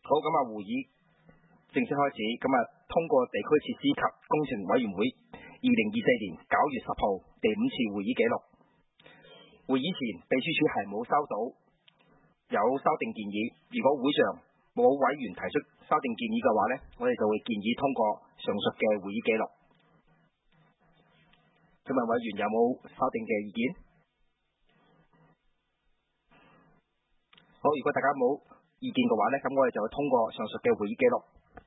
好，咁會議正式開始。咁通過地區設施及工程委員會2024年9月10號第5次會議記錄。會議前，秘書處係冇收到有修訂建議。如果會上冇委員提出修訂建議嘅話呢，我哋就會建議通過上述嘅會議記錄。請問委員有冇修訂嘅意見？好，如果大家冇意見嘅話呢，咁我哋就會通過上述嘅會議記錄。